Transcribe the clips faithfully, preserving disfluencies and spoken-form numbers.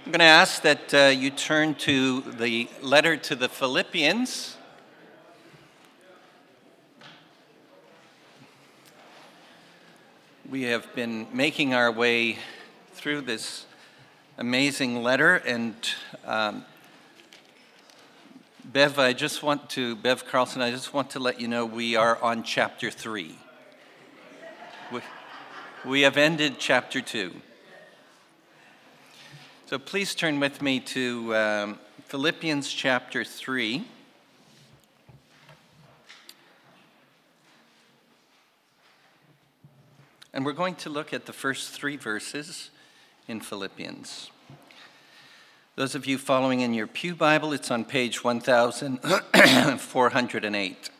I'm going to ask that uh, you turn to the letter to the Philippians. We have been making our way through this amazing letter, and um, Bev, I just want to, Bev Carlson, I just want to let you know we are on chapter three. We, we have ended chapter two. So please turn with me to um, Philippians chapter three. And we're going to look at the first three verses in Philippians. Those of you following in your Pew Bible, it's on page one thousand four hundred eight.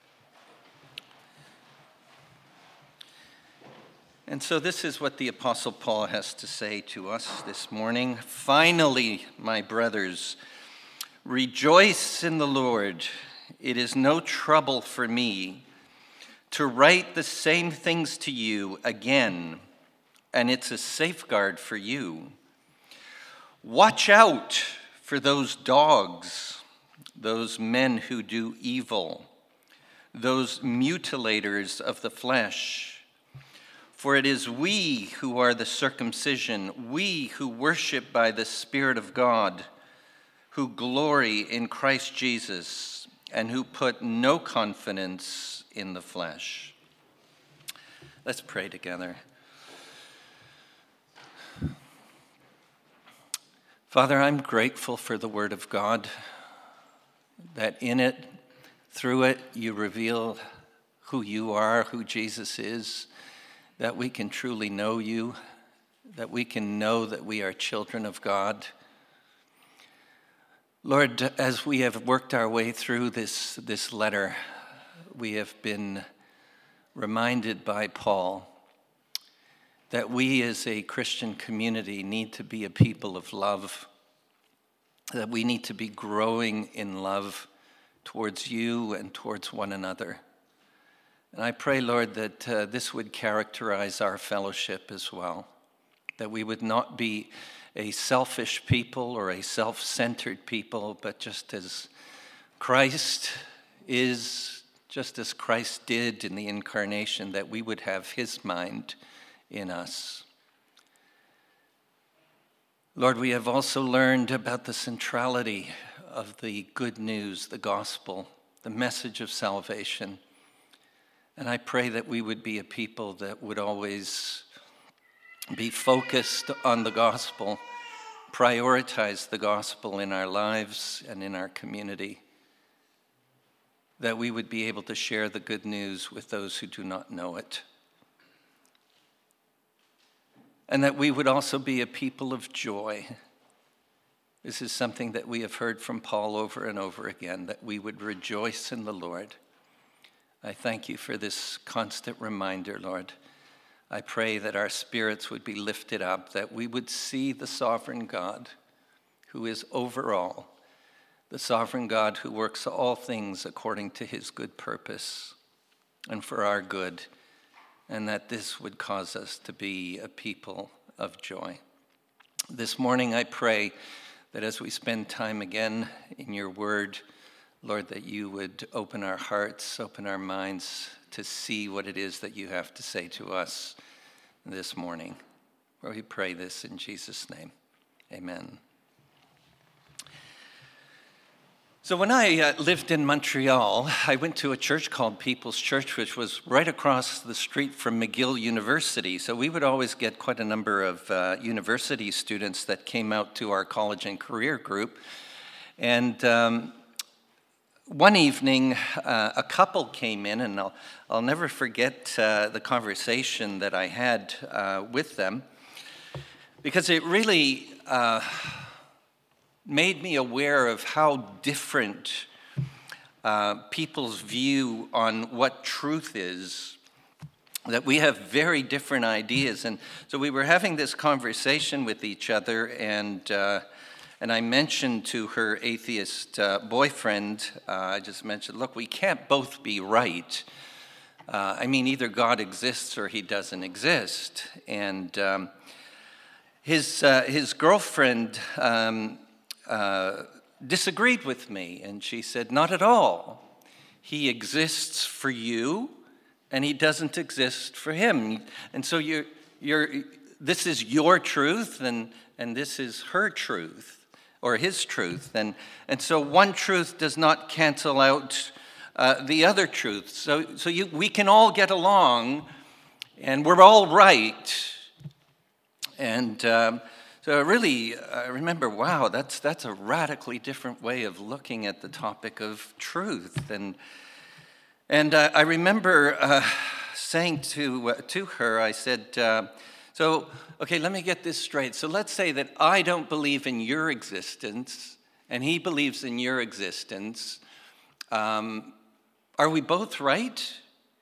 And so this is what the Apostle Paul has to say to us this morning. Finally, my brothers, rejoice in the Lord. It is no trouble for me to write the same things to you again, and it's a safeguard for you. Watch out for those dogs, those men who do evil, those mutilators of the flesh. For it is we who are the circumcision, we who worship by the Spirit of God, who glory in Christ Jesus, and who put no confidence in the flesh. Let's pray together. Father, I'm grateful for the Word of God, that in it, through it, you reveal who you are, who Jesus is, that we can truly know you, that we can know that we are children of God. Lord, as we have worked our way through this, this letter, we have been reminded by Paul that we as a Christian community need to be a people of love, that we need to be growing in love towards you and towards one another. And I pray, Lord, that uh, this would characterize our fellowship as well, that we would not be a selfish people or a self-centered people, but just as Christ is, just as Christ did in the incarnation, that we would have his mind in us. Lord, we have also learned about the centrality of the good news, the gospel, the message of salvation. And I pray that we would be a people that would always be focused on the gospel, prioritize the gospel in our lives and in our community, that we would be able to share the good news with those who do not know it. And that we would also be a people of joy. This is something that we have heard from Paul over and over again, that we would rejoice in the Lord. I thank you for this constant reminder, Lord. I pray that our spirits would be lifted up, that we would see the sovereign God who is over all, the sovereign God who works all things according to his good purpose and for our good, and that this would cause us to be a people of joy. This morning I pray that as we spend time again in your word, Lord, that you would open our hearts, open our minds to see what it is that you have to say to us this morning. We pray this in Jesus' name. Amen. So when I uh, lived in Montreal, I went to a church called People's Church, which was right across the street from McGill University. So we would always get quite a number of uh, university students that came out to our college and career group. And um, One evening, uh, a couple came in, and I'll, I'll never forget uh, the conversation that I had uh, with them, because it really uh, made me aware of how different uh, people's view on what truth is, that we have very different ideas. And so we were having this conversation with each other, and uh, And I mentioned to her atheist uh, boyfriend, uh, I just mentioned, look, we can't both be right. Uh, I mean, either God exists or he doesn't exist. And um, his, uh, his girlfriend um, uh, disagreed with me, and she said, "Not at all. He exists for you, and he doesn't exist for him. And so you're, you're, this is your truth, and, and this is her truth, or his truth. And, and so one truth does not cancel out uh, the other truth. So, so you, we can all get along, and we're all right." And um, so really, I remember, wow, that's, that's a radically different way of looking at the topic of truth. And And uh, I remember uh, saying to uh, to her, I said, uh, so, okay, let me get this straight. So let's say that I don't believe in your existence, and he believes in your existence. Um, are we both right?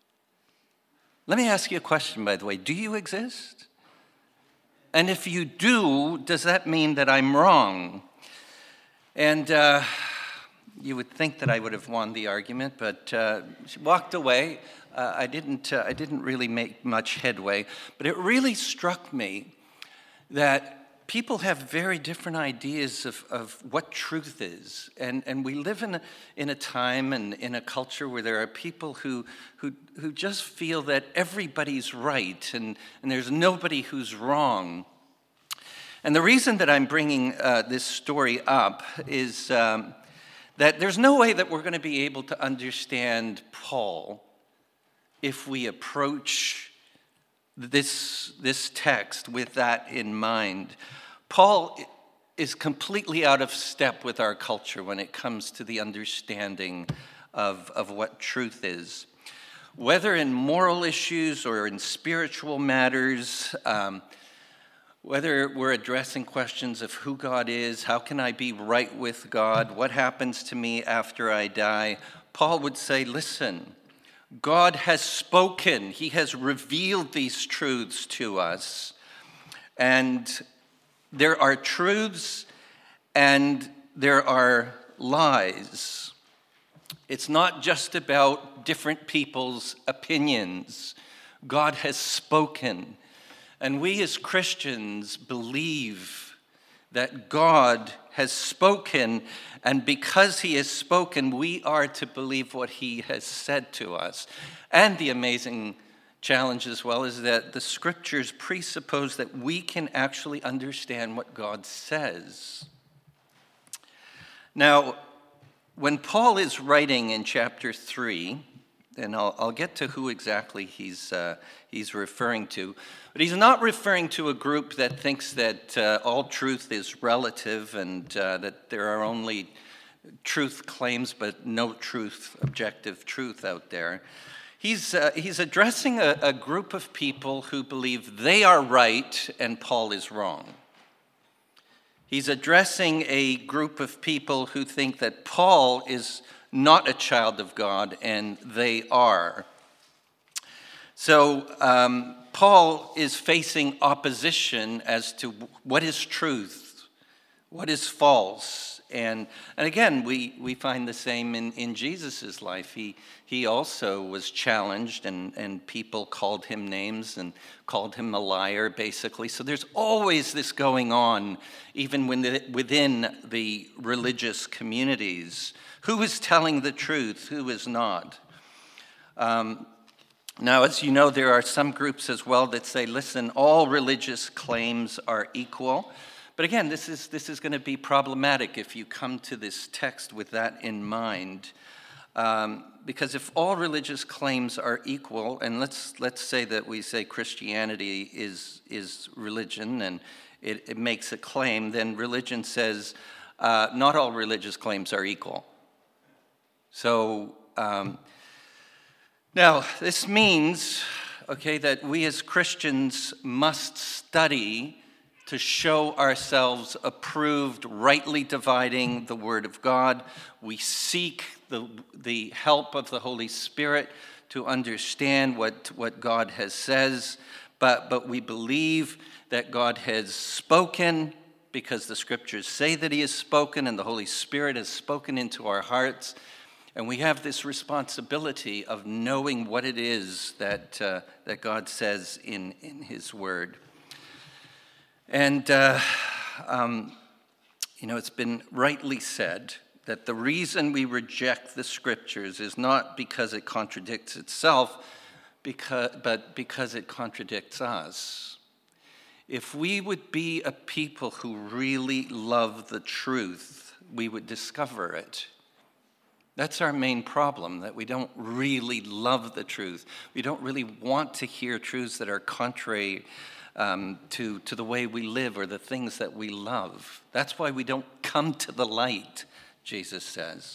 Let me ask you a question, by the way. Do you exist? And if you do, does that mean that I'm wrong? And Uh, You would think that I would have won the argument, but uh, she walked away. Uh, I didn't. Uh, I didn't really make much headway. But it really struck me that people have very different ideas of, of what truth is, and and we live in a, in a time and in a culture where there are people who who who just feel that everybody's right and and there's nobody who's wrong. And the reason that I'm bringing uh, this story up is. Um, That there's no way that we're going to be able to understand Paul if we approach this, this text with that in mind. Paul is completely out of step with our culture when it comes to the understanding of, of what truth is. Whether in moral issues or in spiritual matters, um, whether we're addressing questions of who God is, how can I be right with God, what happens to me after I die, Paul would say, listen, God has spoken. He has revealed these truths to us. And there are truths and there are lies. It's not just about different people's opinions. God has spoken. And we as Christians believe that God has spoken, and because he has spoken, we are to believe what he has said to us. And the amazing challenge as well is that the scriptures presuppose that we can actually understand what God says. Now, when Paul is writing in chapter three, and I'll, I'll get to who exactly he's uh, he's referring to, but he's not referring to a group that thinks that uh, all truth is relative and uh, that there are only truth claims but no truth, objective truth out there. He's uh, he's addressing a, a group of people who believe they are right and Paul is wrong. He's addressing a group of people who think that Paul is not a child of God, and they are. So um, Paul is facing opposition as to what is truth, what is false. And, and again, we, we find the same in, in Jesus' life. He, he also was challenged, and, and people called him names and called him a liar, basically. So there's always this going on, even when the, within the religious communities. Who is telling the truth? Who is not? Um, now, as you know, there are some groups as well that say, listen, all religious claims are equal. But again, this is this is going to be problematic if you come to this text with that in mind. Um, because if all religious claims are equal, and let's let's say that we say Christianity is, is religion and it, it makes a claim, then religion says uh, not all religious claims are equal. So um, now this means, okay, that we as Christians must study to show ourselves approved, rightly dividing the Word of God. We seek the, the help of the Holy Spirit to understand what, what God has says, but, but we believe that God has spoken because the Scriptures say that he has spoken and the Holy Spirit has spoken into our hearts. And we have this responsibility of knowing what it is that, uh, that God says in, in his Word. And, uh, um, you know, it's been rightly said that the reason we reject the scriptures is not because it contradicts itself, because, but because it contradicts us. If we would be a people who really love the truth, we would discover it. That's our main problem, that we don't really love the truth. We don't really want to hear truths that are contrary um, to, to the way we live or the things that we love. That's why we don't come to the light, Jesus says.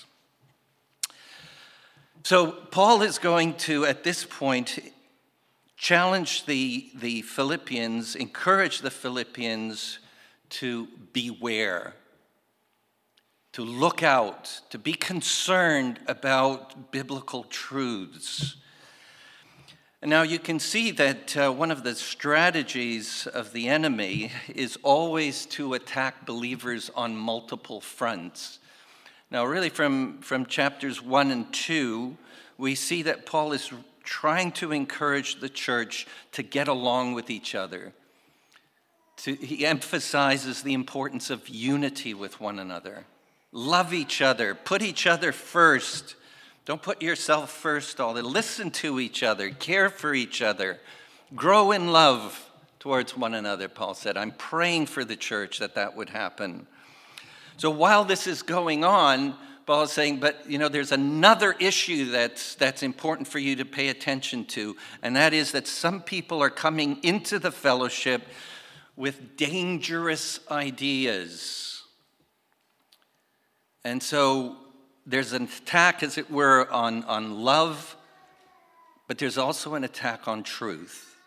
So Paul is going to, at this point, challenge the, the Philippians, encourage the Philippians to beware, to look out, to be concerned about biblical truths. And now you can see that uh, one of the strategies of the enemy is always to attack believers on multiple fronts. Now, really, from, from chapters one and two, we see that Paul is trying to encourage the church to get along with each other. To, he emphasizes the importance of unity with one another. Love each other. Put each other first. Don't put yourself first all the time. Listen to each other. Care for each other. Grow in love towards one another, Paul said. I'm praying for the church that that would happen. So while this is going on, Paul is saying, but, you know, there's another issue that's, that's important for you to pay attention to, and that is that some people are coming into the fellowship with dangerous ideas. And so there's an attack, as it were, on, on love, but there's also an attack on truth.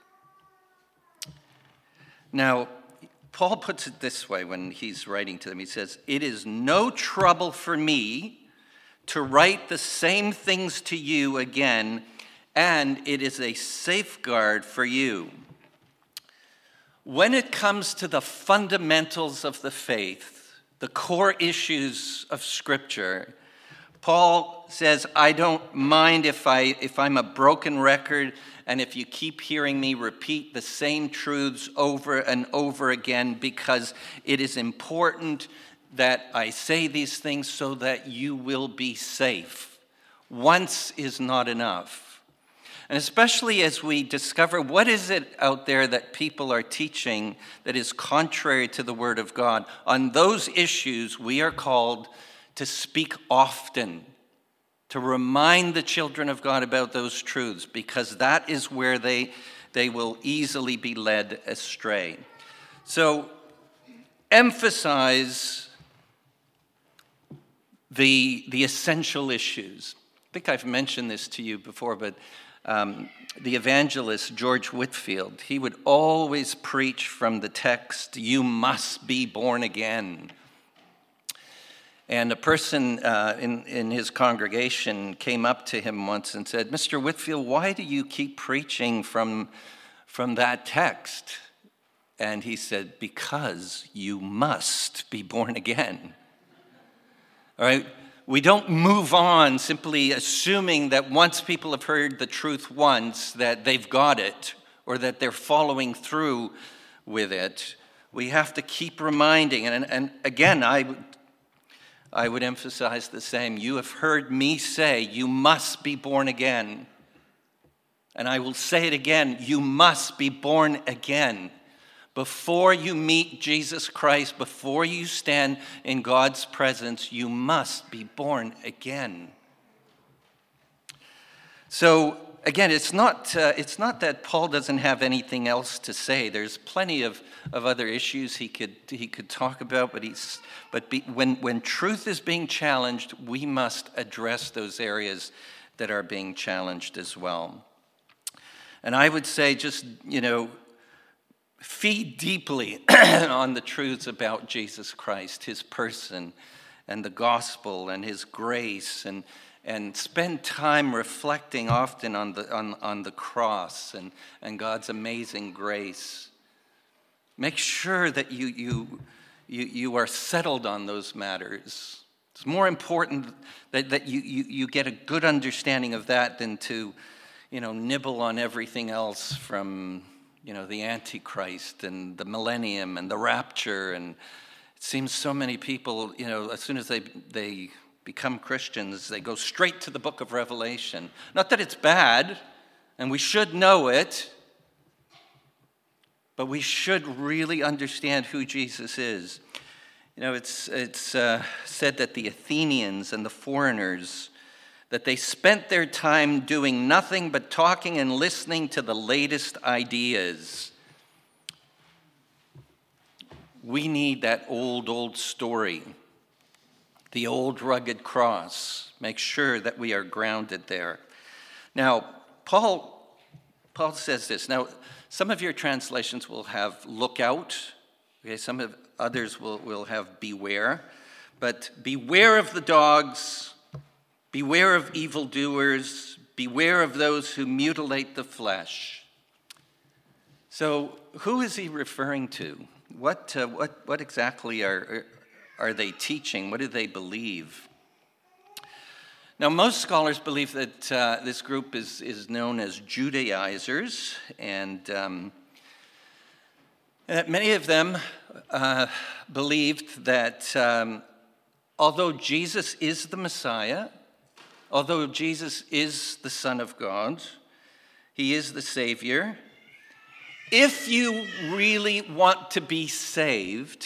Now, Paul puts it this way when he's writing to them. He says, "It is no trouble for me to write the same things to you again, and it is a safeguard for you." When it comes to the fundamentals of the faith, the core issues of Scripture, Paul says, I don't mind if, I, if I'm a broken record and if you keep hearing me repeat the same truths over and over again, because it is important that I say these things so that you will be safe. Once is not enough. And especially as we discover what is it out there that people are teaching that is contrary to the Word of God, on those issues we are called to speak often, to remind the children of God about those truths, because that is where they, they will easily be led astray. So emphasize the, the essential issues. I think I've mentioned this to you before, but um, the evangelist George Whitefield, he would always preach from the text, "You must be born again." And a person uh, in, in his congregation came up to him once and said, "Mister Whitefield, why do you keep preaching from, from that text?" And he said, "Because you must be born again." All right? We don't move on simply assuming that once people have heard the truth once, that they've got it or that they're following through with it. We have to keep reminding. And, and again, I would I would emphasize the same. You have heard me say, you must be born again. And I will say it again, you must be born again. Before you meet Jesus Christ, before you stand in God's presence, you must be born again. So, again, it's not uh, it's not that Paul doesn't have anything else to say. There's plenty of, of other issues he could he could talk about, but he's but be, when when truth is being challenged, we must address those areas that are being challenged as well. And I would say, just you know, feed deeply on the truths about Jesus Christ, his person, and the gospel, and his grace, and. And spend time reflecting often on the on, on the cross and, and God's amazing grace. Make sure that you, you you you are settled on those matters. It's more important that, that you, you, you get a good understanding of that than to, you know, nibble on everything else from you know, the Antichrist and the millennium and the rapture. And it seems so many people, you know, as soon as they they become Christians, they go straight to the book of Revelation. Not that it's bad, and we should know it, but we should really understand who Jesus is. You know, it's it's uh, said that the Athenians and the foreigners, that they spent their time doing nothing but talking and listening to the latest ideas. We need that old, old story, the old rugged cross. Make sure that we are grounded there. Now, Paul, Paul says this. Now, some of your translations will have look out. Okay, some of others will, will have beware. But beware of the dogs. Beware of evildoers, beware of those who mutilate the flesh. So who is he referring to? What uh, what what exactly are are they teaching? What do they believe? Now, most scholars believe that uh, this group is, is known as Judaizers, and um, that many of them uh, believed that um, although Jesus is the Messiah, although Jesus is the Son of God, he is the Savior, if you really want to be saved,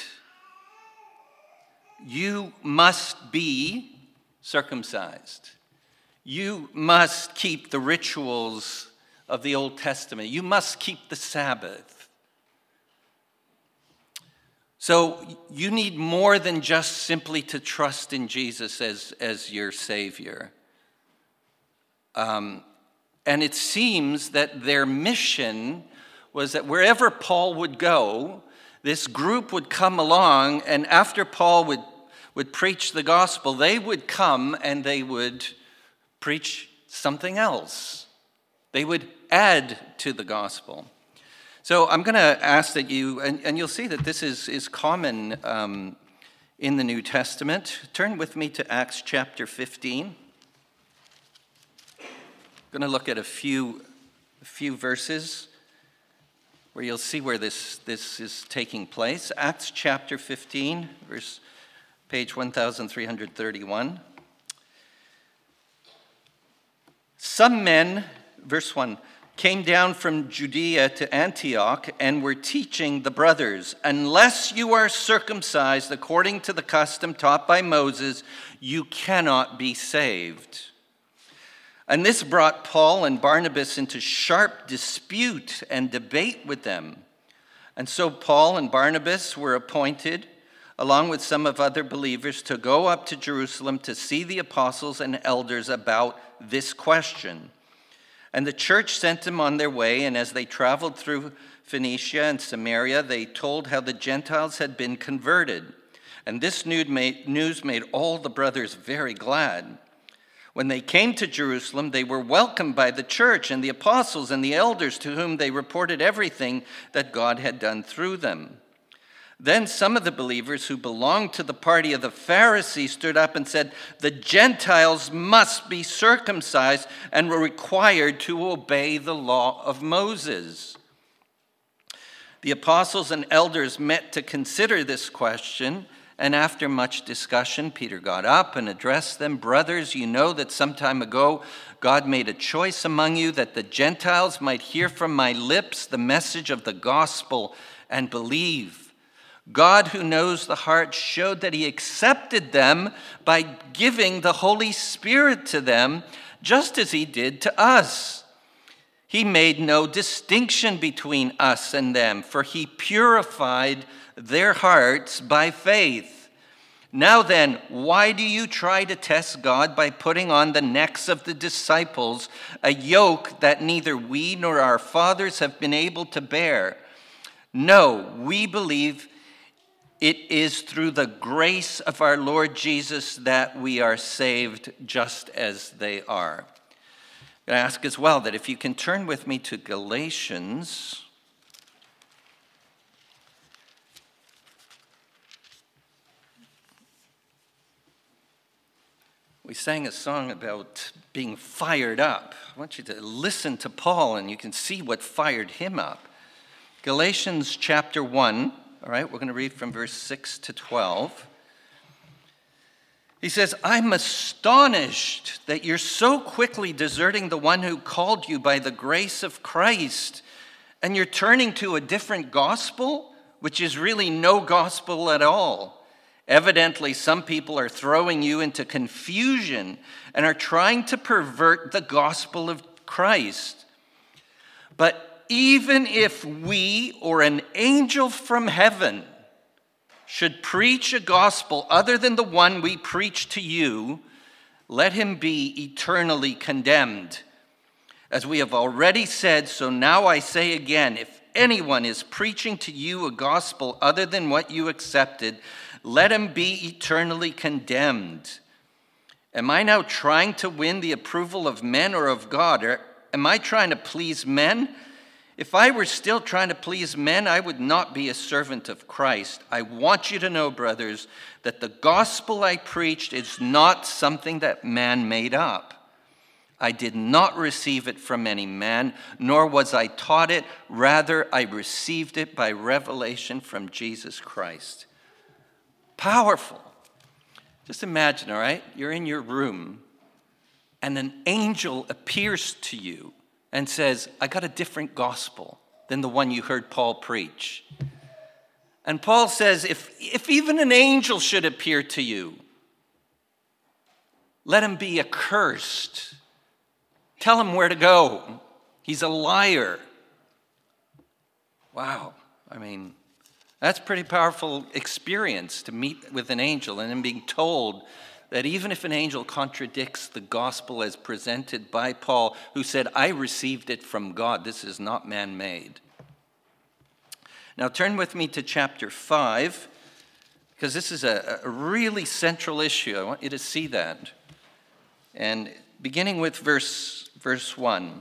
you must be circumcised. You must keep the rituals of the Old Testament. You must keep the Sabbath. So you need more than just simply to trust in Jesus as, as your Savior. Um, and it seems that their mission was that wherever Paul would go, this group would come along, and after Paul would, would preach the gospel, they would come and they would preach something else. They would add to the gospel. So I'm going to ask that you, and, and you'll see that this is, is common um, in the New Testament. Turn with me to Acts chapter fifteen. I'm going to look at a few, a few verses where you'll see where this, this is taking place. Acts chapter fifteen, verse page one thousand three hundred thirty-one. Some men, verse one, came down from Judea to Antioch and were teaching the brothers, unless you are circumcised according to the custom taught by Moses, you cannot be saved. And this brought Paul and Barnabas into sharp dispute and debate with them. And so Paul and Barnabas were appointed, along with some of other believers, to go up to Jerusalem to see the apostles and elders about this question. And the church sent them on their way, and as they traveled through Phoenicia and Samaria, they told how the Gentiles had been converted. And this news made all the brothers very glad. When they came to Jerusalem, they were welcomed by the church and the apostles and the elders, to whom they reported everything that God had done through them. Then some of the believers who belonged to the party of the Pharisees stood up and said, the Gentiles must be circumcised and were required to obey the law of Moses. The apostles and elders met to consider this question, and after much discussion, Peter got up and addressed them. Brothers, you know that some time ago God made a choice among you that the Gentiles might hear from my lips the message of the gospel and believe. God, who knows the heart, showed that he accepted them by giving the Holy Spirit to them, just as he did to us. He made no distinction between us and them, for he purified their hearts by faith. Now then, why do you try to test God by putting on the necks of the disciples a yoke that neither we nor our fathers have been able to bear? No, we believe it is through the grace of our Lord Jesus that we are saved, just as they are. I ask as well that if you can turn with me to Galatians. We sang a song about being fired up. I want you to listen to Paul, and you can see what fired him up. Galatians chapter one, all right, we're going to read from verse six to twelve. He says, I'm astonished that you're so quickly deserting the one who called you by the grace of Christ, and you're turning to a different gospel, which is really no gospel at all. Evidently, some people are throwing you into confusion and are trying to pervert the gospel of Christ. But even if we or an angel from heaven should preach a gospel other than the one we preach to you, let him be eternally condemned. As we have already said, so now I say again, if anyone is preaching to you a gospel other than what you accepted, let him be eternally condemned. Am I now trying to win the approval of men or of God? Or am I trying to please men? If I were still trying to please men, I would not be a servant of Christ. I want you to know, brothers, that the gospel I preached is not something that man made up. I did not receive it from any man, nor was I taught it. Rather, I received it by revelation from Jesus Christ. Powerful. Just imagine, all right? You're in your room, and an angel appears to you and says, I got a different gospel than the one you heard Paul preach. And Paul says, if, if even an angel should appear to you, let him be accursed. Tell him where to go. He's a liar. Wow. I mean, that's a pretty powerful experience to meet with an angel and then being told that even if an angel contradicts the gospel as presented by Paul, who said, I received it from God, this is not man-made. Now turn with me to chapter five, because this is a, a really central issue. I want you to see that. And beginning with verse, verse one.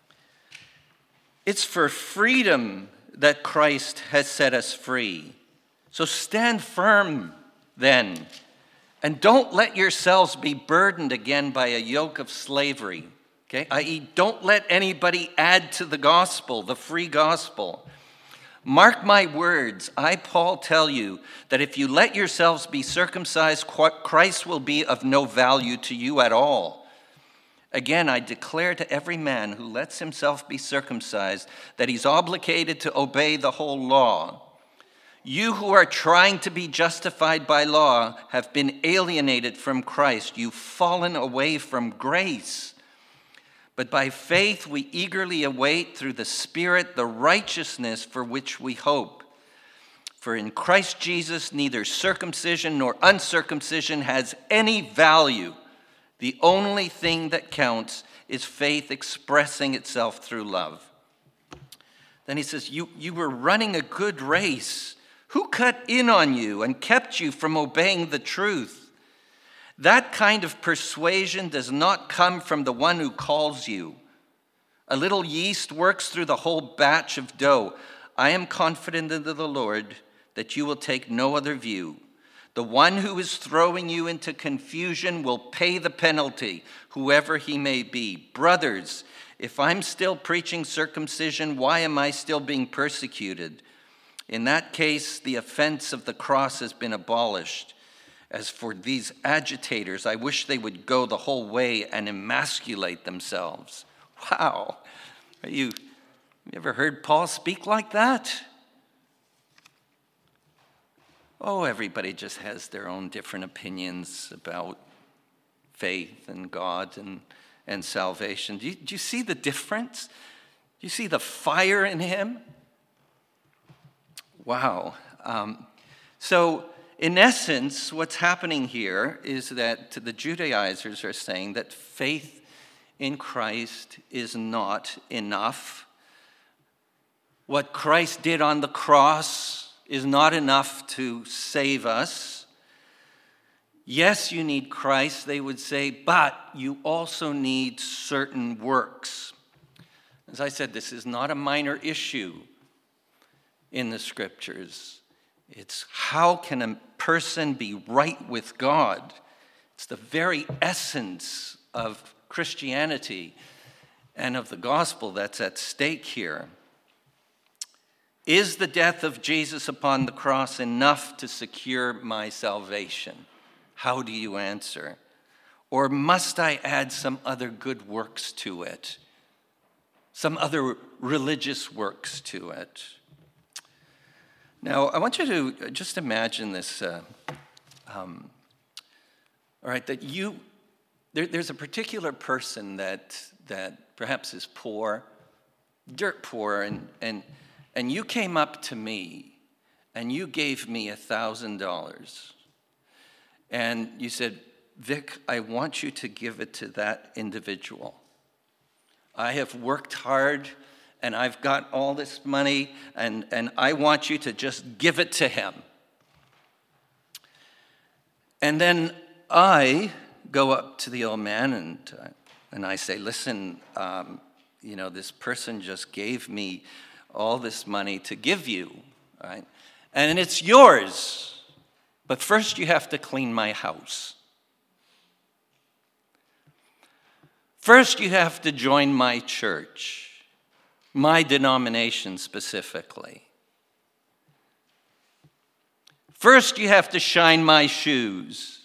It's for freedom that Christ has set us free. So stand firm then, and don't let yourselves be burdened again by a yoke of slavery. Okay, that is, don't let anybody add to the gospel, the free gospel. Mark my words, I, Paul, tell you that if you let yourselves be circumcised, Christ will be of no value to you at all. Again, I declare to every man who lets himself be circumcised that he's obligated to obey the whole law. You who are trying to be justified by law have been alienated from Christ. You've fallen away from grace. But by faith we eagerly await through the Spirit the righteousness for which we hope. For in Christ Jesus neither circumcision nor uncircumcision has any value. The only thing that counts is faith expressing itself through love. Then he says, you, you were running a good race. Who cut in on you and kept you from obeying the truth? That kind of persuasion does not come from the one who calls you. A little yeast works through the whole batch of dough. I am confident in the Lord that you will take no other view. The one who is throwing you into confusion will pay the penalty, whoever he may be. Brothers, if I'm still preaching circumcision, why am I still being persecuted? In that case, the offense of the cross has been abolished. As for these agitators, I wish they would go the whole way and emasculate themselves. Wow. Are you, you ever heard Paul speak like that? Oh, everybody just has their own different opinions about faith and God and, and salvation. Do you, do you see the difference? Do you see the fire in him? Wow. Um, so, in essence, what's happening here is that the Judaizers are saying that faith in Christ is not enough. What Christ did on the cross is not enough to save us. Yes, you need Christ, they would say, but you also need certain works. As I said, this is not a minor issue in the scriptures. It's how can a person be right with God? It's the very essence of Christianity and of the gospel that's at stake here. Is the death of Jesus upon the cross enough to secure my salvation? How do you answer? Or must I add some other good works to it? Some other religious works to it? Now, I want you to just imagine this. Uh, um, all right, that you, there, there's a particular person that that perhaps is poor, dirt poor, and and and you came up to me, and you gave me a thousand dollars, and you said, Vic, I want you to give it to that individual. I have worked hard, and I've got all this money, and, and I want you to just give it to him. And then I go up to the old man, and, uh, and I say, listen, um, you know, this person just gave me all this money to give you, right? And it's yours, but first you have to clean my house. First, you have to join my church, my denomination specifically. First, you have to shine my shoes.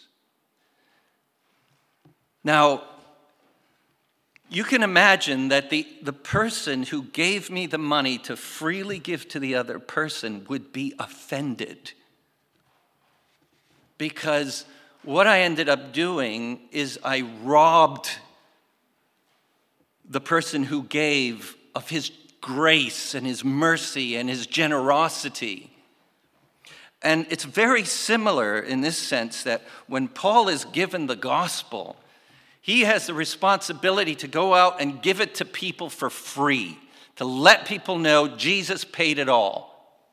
Now, you can imagine that the, the person who gave me the money to freely give to the other person would be offended. Because what I ended up doing is I robbed the person who gave of his grace and his mercy and his generosity. And it's very similar in this sense that when Paul is given the gospel, he has the responsibility to go out and give it to people for free, to let people know Jesus paid it all.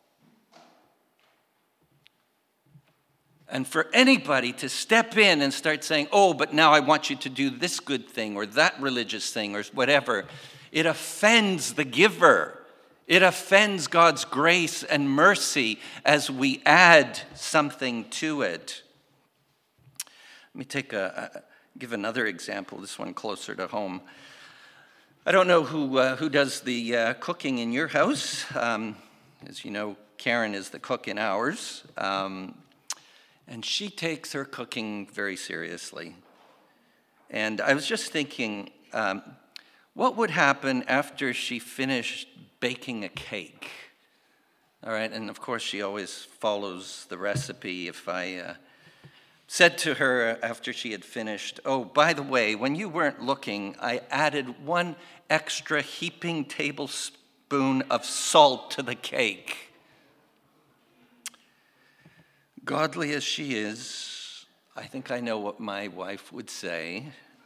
And for anybody to step in and start saying, oh, but now I want you to do this good thing or that religious thing or whatever, it offends the giver. It offends God's grace and mercy as we add something to it. Let me take a, a give another example, this one closer to home. I don't know who uh, who does the uh, cooking in your house. Um, as you know, Karen is the cook in ours. Um, And she takes her cooking very seriously. And I was just thinking, um, what would happen after she finished baking a cake? All right, and of course she always follows the recipe. If I uh, said to her after she had finished, oh, by the way, when you weren't looking, I added one extra heaping tablespoon of salt to the cake. Godly as she is, I think I know what my wife would say.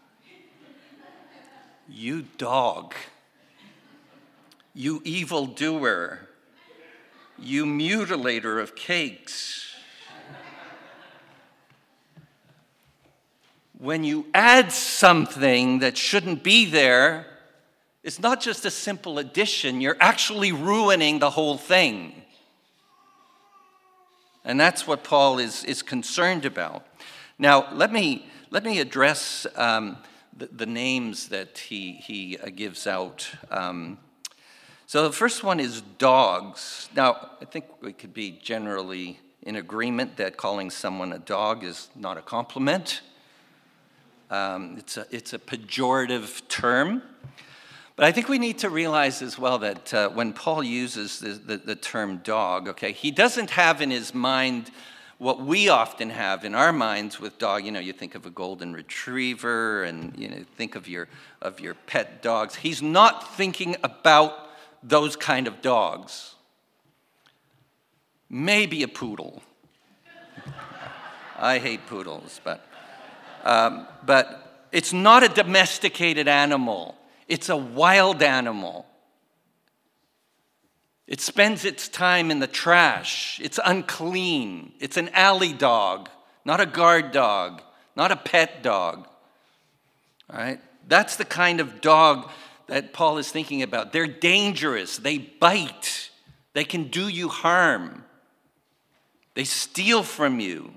You dog. You evildoer. You mutilator of cakes. When you add something that shouldn't be there, it's not just a simple addition, you're actually ruining the whole thing. And that's what Paul is, is concerned about. Now, let me let me address um, the, the names that he, he uh, gives out. Um, so the first one is dogs. Now, I think we could be generally in agreement that calling someone a dog is not a compliment. Um, it's a, it's a pejorative term. But I think we need to realize as well that uh, when Paul uses the, the, the term dog, okay, he doesn't have in his mind what we often have in our minds with dog. You know, you think of a golden retriever and, you know, think of your, of your pet dogs. He's not thinking about those kind of dogs. Maybe a poodle. I hate poodles, but, um, but it's not a domesticated animal. It's a wild animal. It spends its time in the trash. It's unclean. It's an alley dog, not a guard dog, not a pet dog. All right? That's the kind of dog that Paul is thinking about. They're dangerous. They bite. They can do you harm. They steal from you.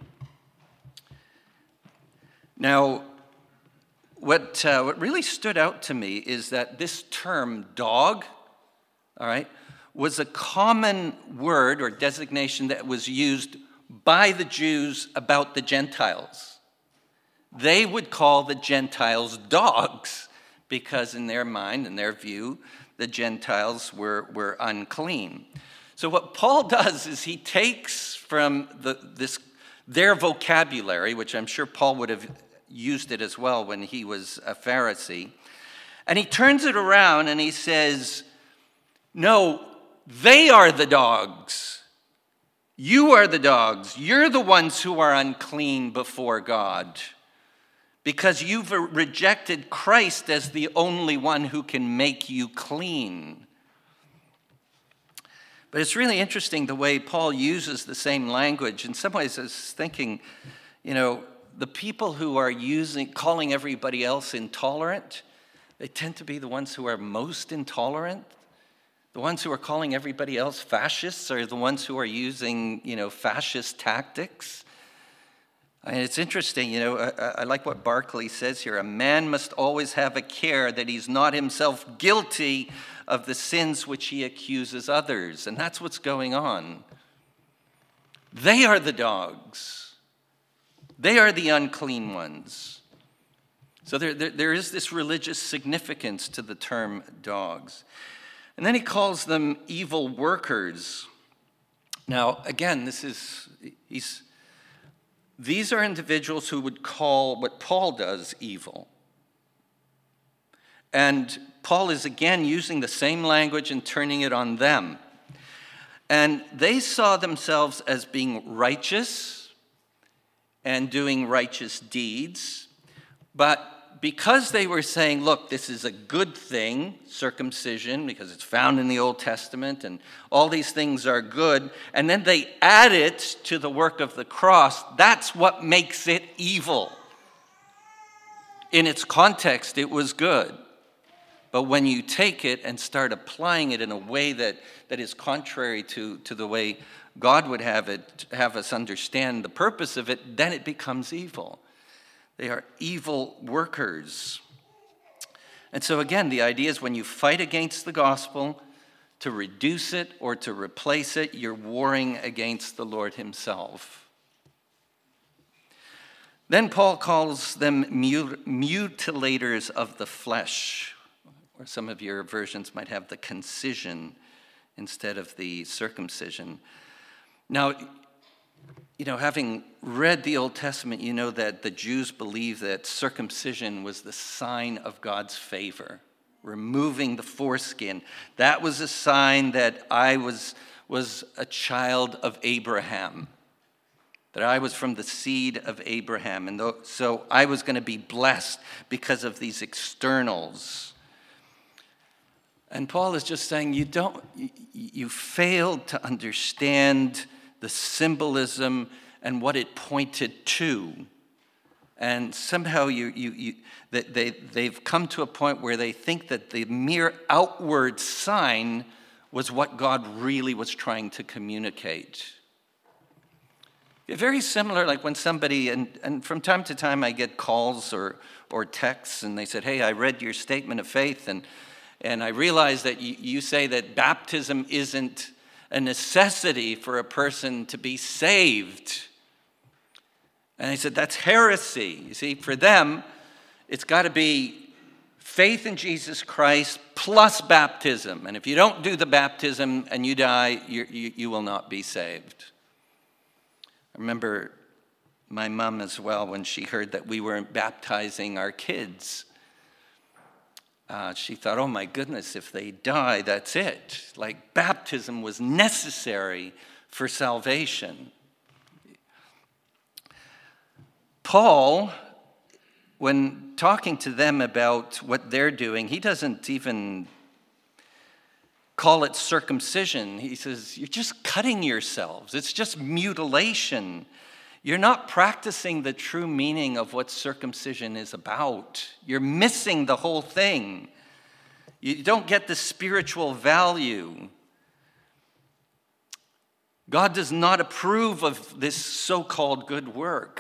Now, What uh, what really stood out to me is that this term dog, all right, was a common word or designation that was used by the Jews about the Gentiles. They would call the Gentiles dogs because in their mind, in their view, the Gentiles were, were unclean. So what Paul does is he takes from the, this their vocabulary, which I'm sure Paul would have used it as well when he was a Pharisee, and he turns it around and he says, no, they are the dogs. You are the dogs. You're the ones who are unclean before God because you've rejected Christ as the only one who can make you clean. But it's really interesting the way Paul uses the same language. In some ways, I was thinking, you know, the people who are using, calling everybody else intolerant, they tend to be the ones who are most intolerant. The ones who are calling everybody else fascists are the ones who are using, you know, fascist tactics. And it's interesting, you know, I, I like what Barclay says here. A man must always have a care that he's not himself guilty of the sins which he accuses others. And that's what's going on. They are the dogs. They are the unclean ones. So there, there, there is this religious significance to the term dogs. And then he calls them evil workers. Now, again, this is, he's, these are individuals who would call what Paul does evil. And Paul is again using the same language and turning it on them. And they saw themselves as being righteous and doing righteous deeds. But because they were saying, look, this is a good thing, circumcision, because it's found in the Old Testament, and all these things are good, and then they add it to the work of the cross, that's what makes it evil. In its context, it was good. But when you take it and start applying it in a way that, that is contrary to, to the way God would have it, have us understand the purpose of it, then it becomes evil. They are evil workers. And so again, the idea is when you fight against the gospel, to reduce it or to replace it, you're warring against the Lord himself. Then Paul calls them mutilators of the flesh, or some of your versions might have the concision instead of the circumcision. Now, you know, having read the Old Testament, you know that the Jews believed that circumcision was the sign of God's favor, removing the foreskin. That was a sign that I was, was a child of Abraham, that I was from the seed of Abraham. And so I was going to be blessed because of these externals. And Paul is just saying, you don't, you, you failed to understand the symbolism and what it pointed to. And somehow you, you, you, they, they've come to a point where they think that the mere outward sign was what God really was trying to communicate. Very similar, like when somebody, and, and from time to time I get calls or, or texts, and they said, hey, I read your statement of faith, and, and I realized that you, you say that baptism isn't a necessity for a person to be saved. And I said, that's heresy. You see, for them, it's got to be faith in Jesus Christ plus baptism. And if you don't do the baptism and you die, you, you, you will not be saved. I remember my mom as well, when she heard that we weren't baptizing our kids. Uh, she thought, oh my goodness, if they die, that's it. Like baptism was necessary for salvation. Paul, when talking to them about what they're doing, he doesn't even call it circumcision. He says, you're just cutting yourselves. It's just mutilation. You're not practicing the true meaning of what circumcision is about. You're missing the whole thing. You don't get the spiritual value. God does not approve of this so-called good work.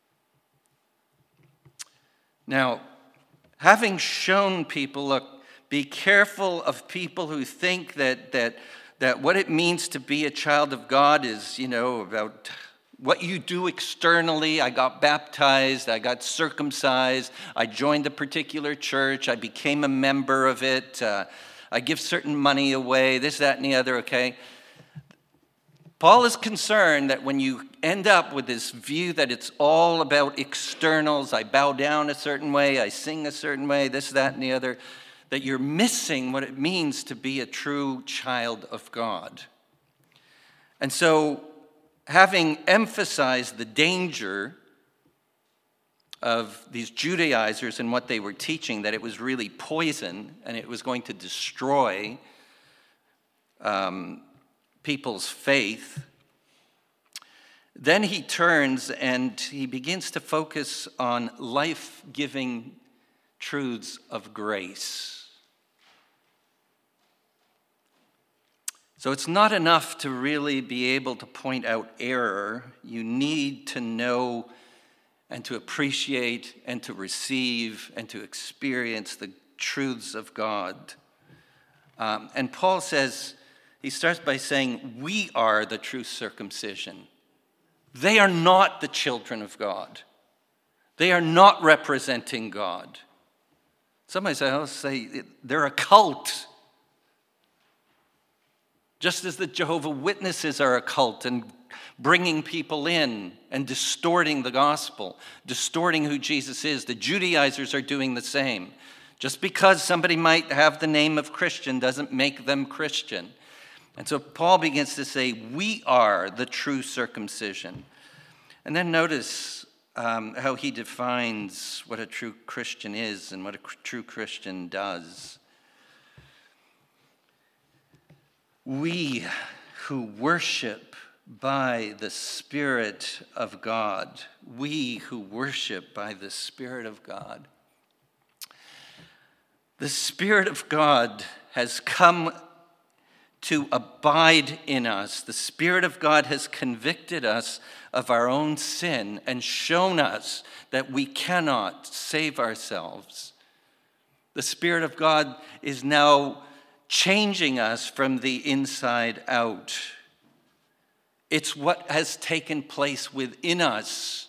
Now, having shown people, look, Be careful of people who think that that that what it means to be a child of God is, you know, about what you do externally. I got baptized, I got circumcised, I joined a particular church, I became a member of it, uh, I give certain money away, this, that, and the other, okay? Paul is concerned that when you end up with this view that it's all about externals, I bow down a certain way, I sing a certain way, this, that, and the other, that you're missing what it means to be a true child of God. And so, having emphasized the danger of these Judaizers and what they were teaching, that it was really poison and it was going to destroy um, people's faith, then he turns and he begins to focus on life-giving truths of grace. So it's not enough to really be able to point out error. You need to know and to appreciate and to receive and to experience the truths of God. Um, and Paul says, he starts by saying, we are the true circumcision. They are not the children of God. They are not representing God. Somebody say, I'll say they're a cult. Just as the Jehovah's Witnesses are a cult and bringing people in and distorting the gospel, distorting who Jesus is, the Judaizers are doing the same. Just because somebody might have the name of Christian doesn't make them Christian. And so Paul begins to say, we are the true circumcision. And then notice um, how he defines what a true Christian is and what a true Christian does. We who worship by the Spirit of God, we who worship by the Spirit of God. The Spirit of God has come to abide in us. The Spirit of God has convicted us of our own sin and shown us that we cannot save ourselves. The Spirit of God is now changing us from the inside out. It's what has taken place within us,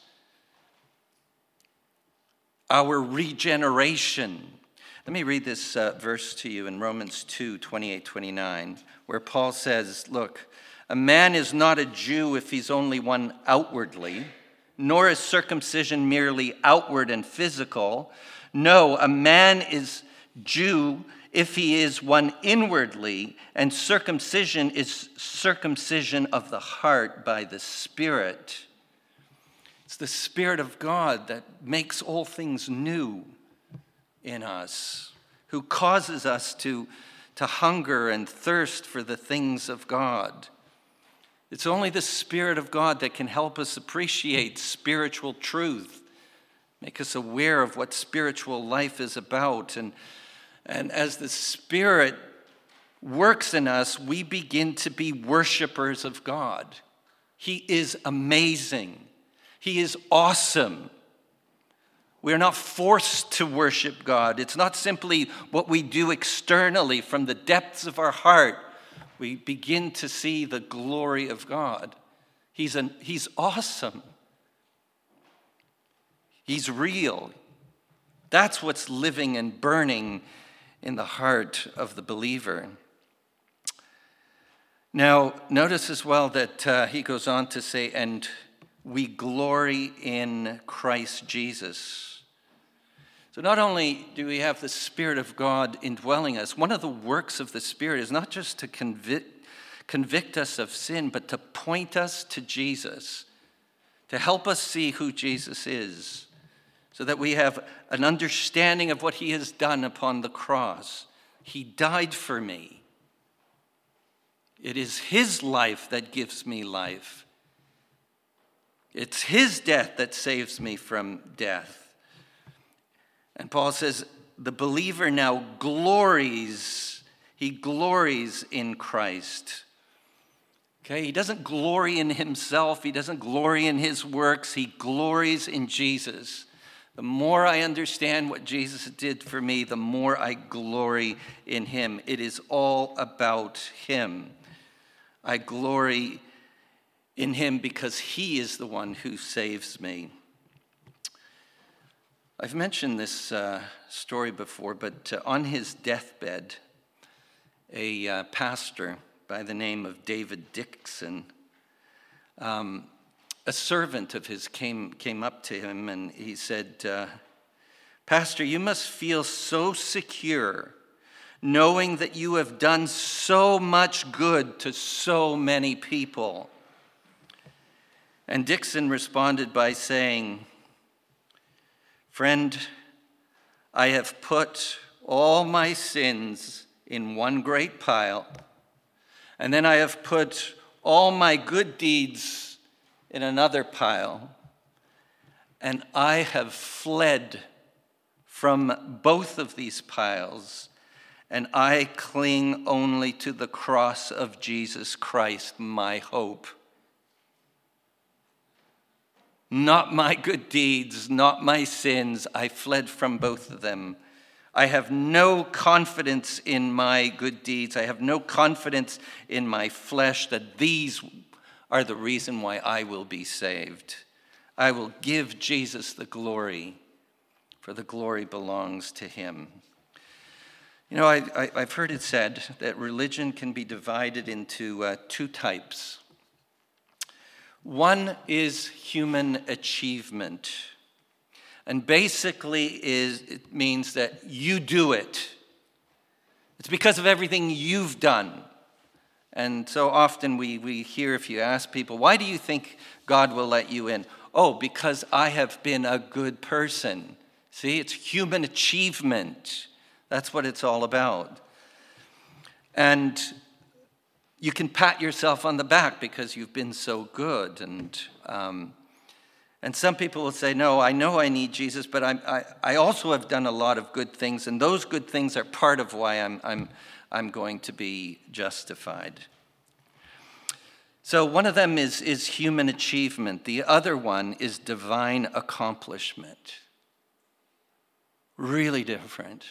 our regeneration. Let me read this uh, verse to you in Romans two, twenty-eight, twenty-nine, where Paul says, look, a man is not a Jew if he's only one outwardly, nor is circumcision merely outward and physical. No, a man is Jew if he is one inwardly, and circumcision is circumcision of the heart by the Spirit. It's the Spirit of God that makes all things new in us, who causes us to, to hunger and thirst for the things of God. It's only the Spirit of God that can help us appreciate spiritual truth, make us aware of what spiritual life is about. And And as the Spirit works in us, we begin to be worshipers of God. He is amazing. He is awesome. We are not forced to worship God. It's not simply what we do externally from the depths of our heart. We begin to see the glory of God. He's, an, he's awesome. He's real. That's what's living and burning in the heart of the believer. Now, notice as well that uh, he goes on to say, and we glory in Christ Jesus. So not only do we have the Spirit of God indwelling us, one of the works of the Spirit is not just to convict, convict us of sin, but to point us to Jesus, to help us see who Jesus is, so that we have an understanding of what he has done upon the cross. He died for me. It is his life that gives me life. It's his death that saves me from death. And Paul says, the believer now glories. He glories in Christ. Okay, he doesn't glory in himself. He doesn't glory in his works. He glories in Jesus. The more I understand what Jesus did for me, the more I glory in him. It is all about him. I glory in him because he is the one who saves me. I've mentioned this uh, story before, but uh, on his deathbed, a uh, pastor by the name of David Dixon, um, a servant of his came, came up to him and he said, uh, Pastor, you must feel so secure knowing that you have done so much good to so many people. And Dixon responded by saying, Friend, I have put all my sins in one great pile, and then I have put all my good deeds in another pile, and I have fled from both of these piles, and I cling only to the cross of Jesus Christ, my hope. Not my good deeds, not my sins. I fled from both of them. I have no confidence in my good deeds. I have no confidence in my flesh that these are the reason why I will be saved. I will give Jesus the glory, for the glory belongs to him. You know, I, I, I've heard it said that religion can be divided into uh, two types. One is human achievement, and basically is it means that you do it. It's because of everything you've done. And so often we, we hear, if you ask people, why do you think God will let you in? Oh, because I have been a good person. See, it's human achievement. That's what it's all about. And you can pat yourself on the back because you've been so good. And um, and some people will say, no, I know I need Jesus, but I'm, I I also have done a lot of good things, and those good things are part of why I'm I'm I'm going to be justified. So one of them is is human achievement. The other one is divine accomplishment. Really different.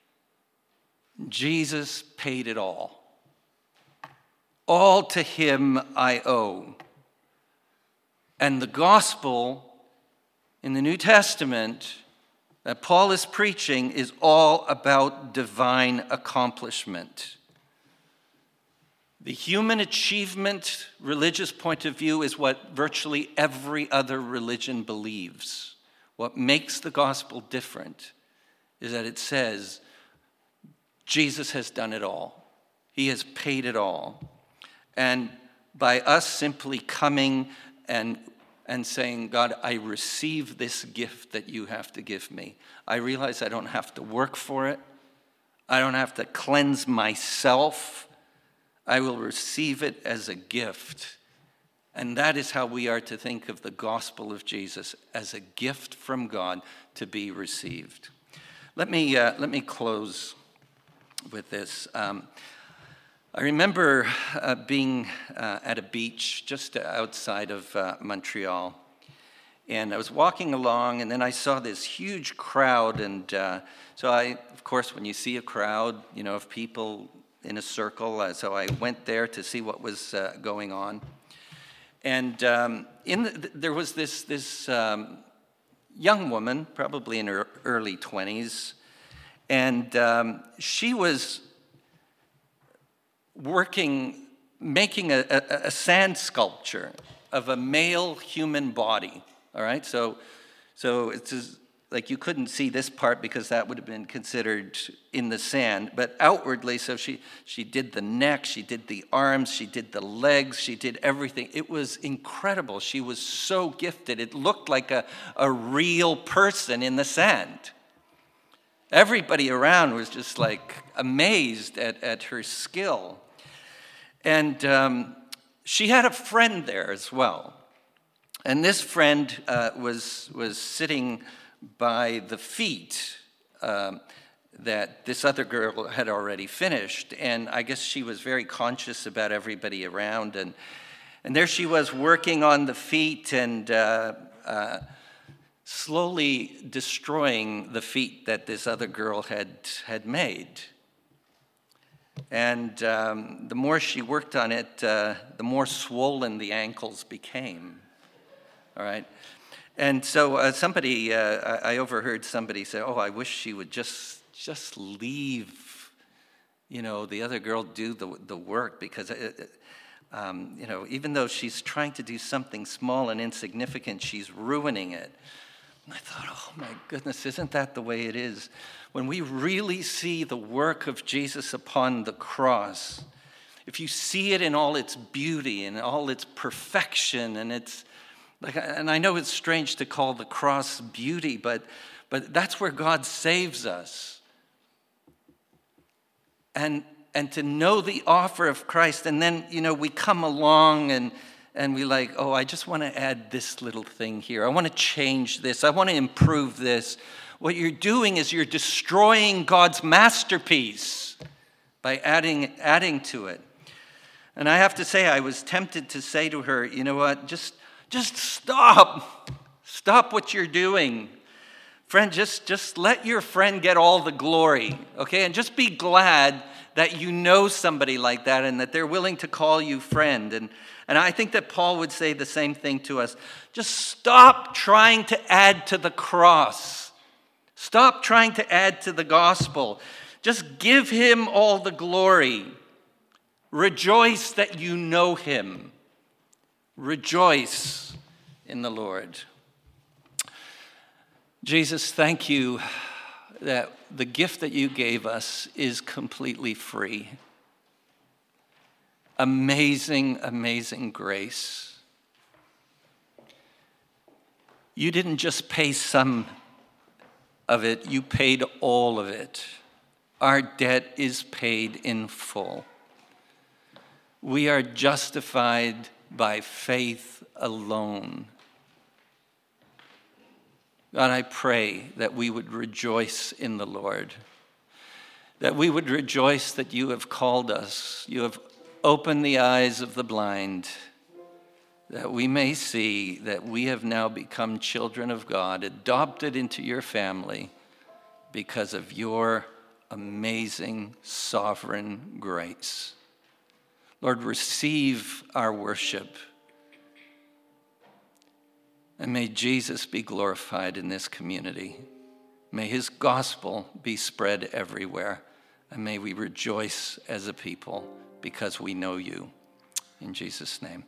Jesus paid it all. All to him I owe. And the gospel in the New Testament that Paul is preaching is all about divine accomplishment. The human achievement religious point of view is what virtually every other religion believes. What makes the gospel different is that it says Jesus has done it all. He has paid it all. And by us simply coming and and saying, God, I receive this gift that you have to give me. I realize I don't have to work for it. I don't have to cleanse myself. I will receive it as a gift. And that is how we are to think of the gospel of Jesus, as a gift from God to be received. Let me, uh, let me close with this. Um, I remember uh, being uh, at a beach just outside of uh, Montreal, and I was walking along, and then I saw this huge crowd, and uh, so I, of course, when you see a crowd, you know, of people in a circle, uh, so I went there to see what was uh, going on, and um, in the, there was this this um, young woman, probably in her early twenties, and um, she was working, making a, a, a sand sculpture of a male human body, all right? So so it's just, like you couldn't see this part because that would have been considered in the sand, but outwardly, so she, she did the neck, she did the arms, she did the legs, she did everything. It was incredible. She was so gifted. It looked like a, a real person in the sand. Everybody around was just like amazed at, at her skill. And um, she had a friend there as well. And this friend uh, was, was sitting by the feet um, that this other girl had already finished. And I guess she was very conscious about everybody around. And, and there she was working on the feet, and uh, uh, slowly destroying the feet that this other girl had, had made. And um, the more she worked on it, uh, the more swollen the ankles became. All right? And so uh, somebody, uh, I overheard somebody say, oh, I wish she would just just leave, you know, the other girl do the, the work, because, it, um, you know, even though she's trying to do something small and insignificant, she's ruining it. And I thought, oh my goodness, isn't that the way it is? When we really see the work of Jesus upon the cross, if you see it in all its beauty and all its perfection, and it's like, and I know it's strange to call the cross beauty, but but that's where God saves us. And and to know the offer of Christ, and then, you know, we come along and and we like, oh, I just want to add this little thing here. I want to change this. I want to improve this. What you're doing is you're destroying God's masterpiece by adding adding to it. And I have to say, I was tempted to say to her, you know what, just just stop. Stop what you're doing. Friend, just, just let your friend get all the glory, okay? And just be glad that you know somebody like that and that they're willing to call you friend. And, and I think that Paul would say the same thing to us. Just stop trying to add to the cross. Stop trying to add to the gospel. Just give him all the glory. Rejoice that you know him. Rejoice in the Lord. Jesus, thank you that the gift that you gave us is completely free. Amazing, amazing grace. You didn't just pay some of it, you paid all of it. Our debt is paid in full. We are justified by faith alone. God, I pray that we would rejoice in the Lord, that we would rejoice that you have called us, you have opened the eyes of the blind, that we may see that we have now become children of God, adopted into your family because of your amazing sovereign grace. Lord, receive our worship. And may Jesus be glorified in this community. May his gospel be spread everywhere. And may we rejoice as a people because we know you. In Jesus' name.